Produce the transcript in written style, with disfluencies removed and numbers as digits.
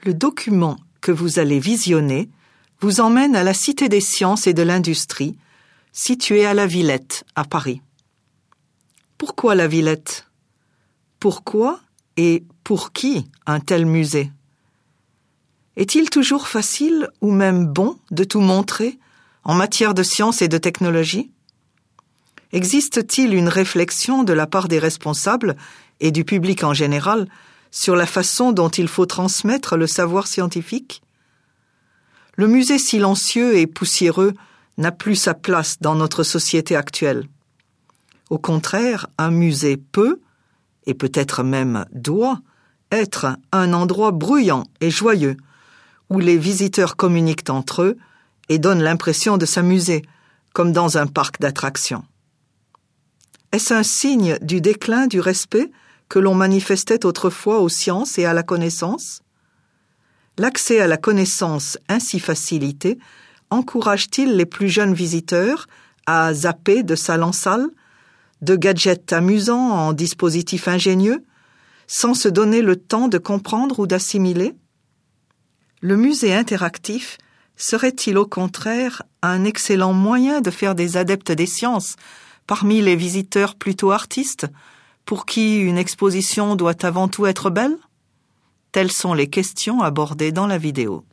Le document que vous allez visionner vous emmène à la Cité des sciences et de l'industrie, située à la Villette, à Paris. Pourquoi la Villette ? Pourquoi et pour qui un tel musée ? Est-il toujours facile ou même bon de tout montrer en matière de science et de technologie ? Existe-t-il une réflexion de la part des responsables et du public en général sur la façon dont il faut transmettre le savoir scientifique ? Le musée silencieux et poussiéreux n'a plus sa place dans notre société actuelle. Au contraire, un musée peut, et peut-être même doit, être un endroit bruyant et joyeux, où les visiteurs communiquent entre eux et donnent l'impression de s'amuser, comme dans un parc d'attractions. Est-ce un signe du déclin du respect que l'on manifestait autrefois aux sciences et à la connaissance ? L'accès à la connaissance ainsi facilité encourage-t-il les plus jeunes visiteurs à zapper de salle en salle, de gadgets amusants en dispositifs ingénieux, sans se donner le temps de comprendre ou d'assimiler ? Le musée interactif serait-il au contraire un excellent moyen de faire des adeptes des sciences parmi les visiteurs plutôt artistes, pour qui une exposition doit avant tout être belle ? Telles sont les questions abordées dans la vidéo.